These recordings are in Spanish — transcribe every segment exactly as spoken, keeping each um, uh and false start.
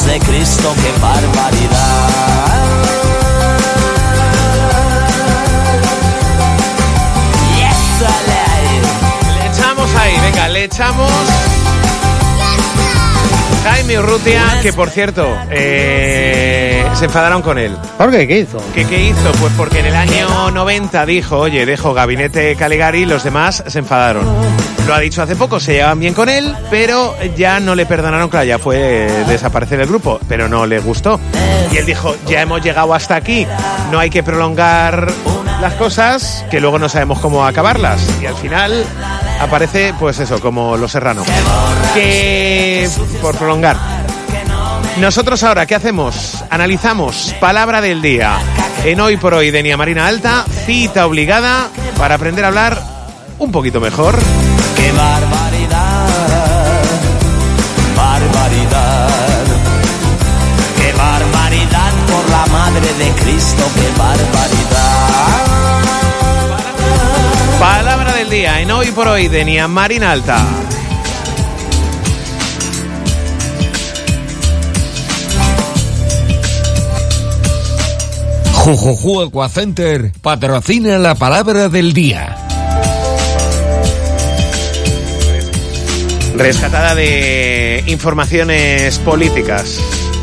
cruz de Cristo, qué barbaridad. Yes, dale ahí. Le echamos ahí, venga, le echamos... Jaime Urrutia, que por cierto, eh, se enfadaron con él. ¿Por qué? ¿Qué hizo? ¿Qué, ¿Qué hizo? Pues porque en el año noventa dijo, oye, dejo Gabinete Caligari, y los demás se enfadaron. Lo ha dicho hace poco, se llevan bien con él, pero ya no le perdonaron, claro, ya fue desaparecer el grupo, pero no le gustó. Y él dijo, ya hemos llegado hasta aquí, no hay que prolongar las cosas, que luego no sabemos cómo acabarlas. Y al final aparece, pues eso, como Los Serrano. Que por prolongar. Nosotros ahora, ¿qué hacemos? Analizamos Palabra del Día. En Hoy por Hoy de Nia Marina Alta, cita obligada para aprender a hablar un poquito mejor. ¡Qué barbaridad! ¡Barbaridad! ¡Qué barbaridad por la madre de Cristo! ¡Qué barbaridad! Palabra del Día en Hoy por Hoy de Nia Marina Alta. Jujuju Aquacenter patrocina la Palabra del Día. Rescatada de informaciones políticas.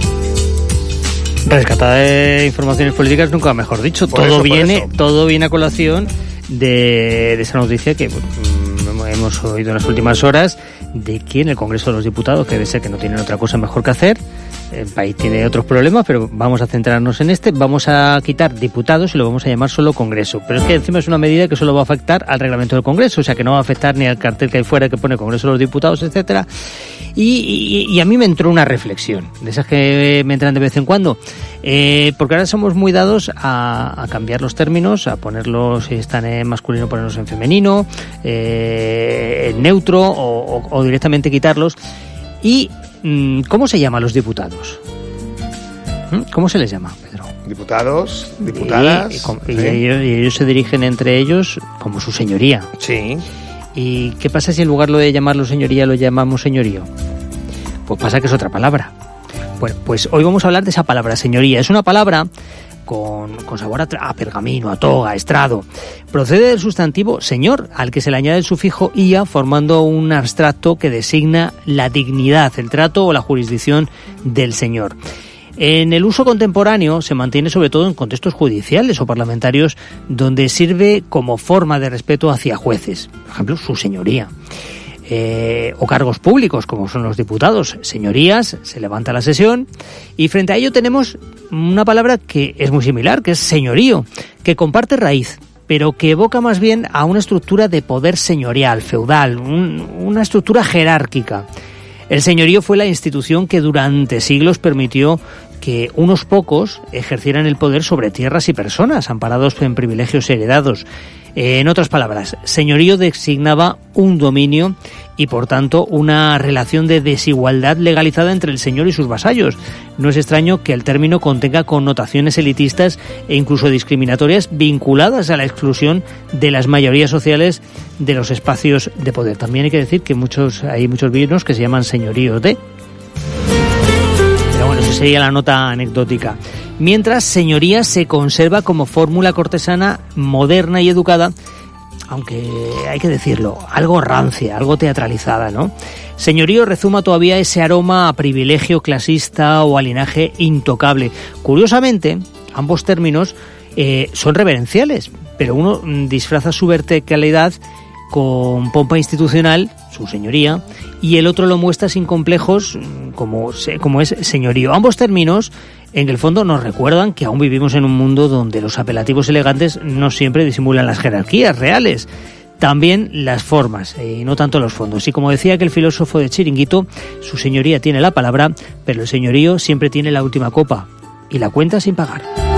Rescatada de informaciones políticas, nunca mejor dicho. Por todo eso, viene, todo viene a colación de, de esa noticia que bueno, hemos oído en las últimas horas, de que en el Congreso de los Diputados, que debe ser que no tienen otra cosa mejor que hacer, el país tiene otros problemas, pero vamos a centrarnos en este. Vamos a quitar diputados y lo vamos a llamar solo Congreso. Pero es que encima es una medida que solo va a afectar al reglamento del Congreso, o sea que no va a afectar ni al cartel que hay fuera que pone Congreso de los Diputados, etcétera. Y, y, y a mí me entró una reflexión, de esas que me entran de vez en cuando, eh, porque ahora somos muy dados a, a cambiar los términos, a ponerlos, si están en masculino, ponerlos en femenino, eh, en neutro o, o, o directamente quitarlos. Y ¿cómo se llaman los diputados? ¿Cómo se les llama, Pedro? Diputados, diputadas. Y, y, y, ellos, y ellos se dirigen entre ellos como su señoría. Sí. ¿Y qué pasa si en lugar de llamarlo señoría lo llamamos señorío? Pues pasa que es otra palabra. Bueno, pues hoy vamos a hablar de esa palabra, señoría. Es una palabra con, con sabor a, a pergamino, a toga, a estrado. Procede del sustantivo señor, al que se le añade el sufijo ia, formando un abstracto que designa la dignidad, el trato o la jurisdicción del señor. En el uso contemporáneo se mantiene sobre todo en contextos judiciales o parlamentarios, donde sirve como forma de respeto hacia jueces, por ejemplo, su señoría. Eh, o cargos públicos, como son los diputados, señorías, se levanta la sesión, y frente a ello tenemos una palabra que es muy similar, que es señorío, que comparte raíz, pero que evoca más bien a una estructura de poder señorial, feudal, un, una estructura jerárquica. El señorío fue la institución que durante siglos permitió que unos pocos ejercieran el poder sobre tierras y personas, amparados en privilegios heredados. En otras palabras, señorío designaba un dominio y, por tanto, una relación de desigualdad legalizada entre el señor y sus vasallos. No es extraño que el término contenga connotaciones elitistas e incluso discriminatorias vinculadas a la exclusión de las mayorías sociales de los espacios de poder. También hay que decir que muchos hay muchos vinos que se llaman señorío de... Pero bueno, esa sería la nota anecdótica. Mientras, señoría se conserva como fórmula cortesana moderna y educada, aunque hay que decirlo, algo rancia, algo teatralizada, ¿no? Señorío rezuma todavía ese aroma a privilegio clasista o a linaje intocable. Curiosamente, ambos términos eh, son reverenciales, pero uno disfraza su verticalidad con pompa institucional, su señoría, y el otro lo muestra sin complejos, como, como es señorío. Ambos términos, en el fondo, nos recuerdan que aún vivimos en un mundo donde los apelativos elegantes no siempre disimulan las jerarquías reales, también las formas, y no tanto los fondos. Y como decía aquel filósofo de Chiringuito, su señoría tiene la palabra, pero el señorío siempre tiene la última copa, y la cuenta sin pagar.